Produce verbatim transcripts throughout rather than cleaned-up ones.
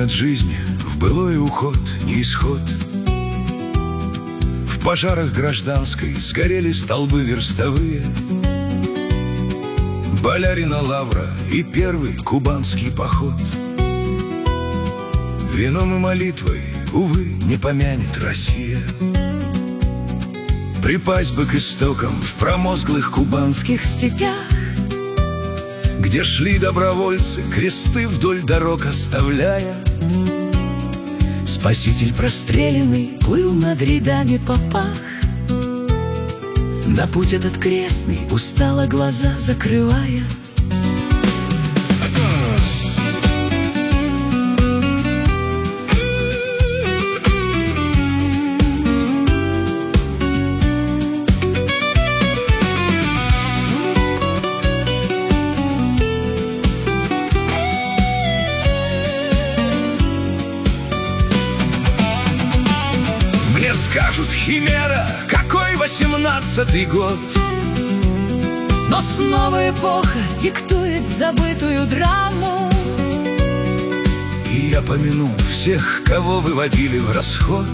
от жизни, в былой уход, не исход. В пожарах гражданской сгорели столбы верстовые, Болярина лавра и первый кубанский поход. Вином и молитвой, увы, не помянет Россия. Припасть бы к истокам в промозглых кубанских степях, где шли добровольцы, кресты вдоль дорог оставляя. Спаситель простреленный плыл над рядами попах, на путь этот крестный устало глаза закрывая. Мне скажут: химера, какой восемнадцатый год? Но снова эпоха диктует забытую драму. И я помяну всех, кого выводили в расход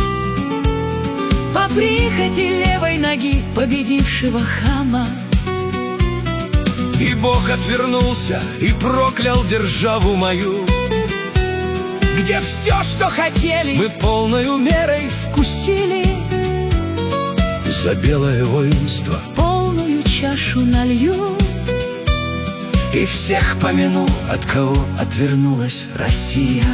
по прихоти левой ноги победившего хама. И Бог отвернулся и проклял державу мою, где все, что хотели, мы полною мерой вкусили. За белое воинство полную чашу налью и всех помяну, от кого отвернулась Россия.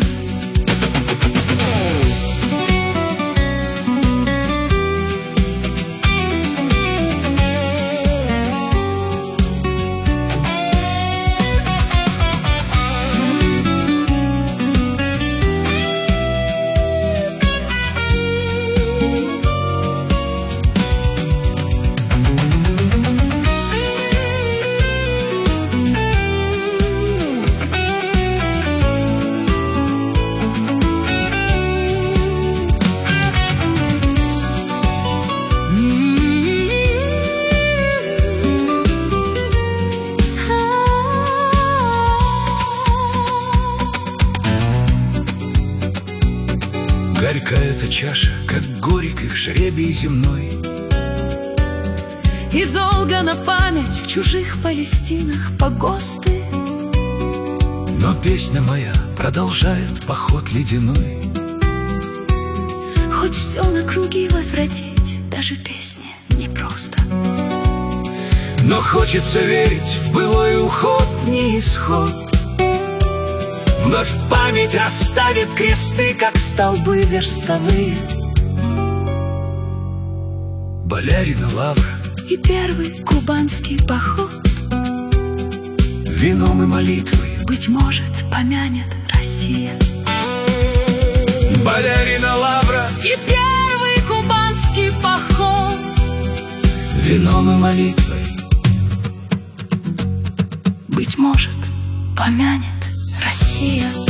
Горька эта чаша, как горек их жребий земной. И долго на память в чужих Палестинах погосты. Но песня моя продолжает поход ледяной. Хоть все на круги возвратить, даже песни непросто. Но хочется верить в былой уход, не исход. Вновь в память оставит кресты, как столбы верстовые. Болярина лавра и первый кубанский поход. Вином и молитвой, быть может, помянет Россия. Болярина лавра и первый кубанский поход. Вином и молитвой, быть может, помянет Россия.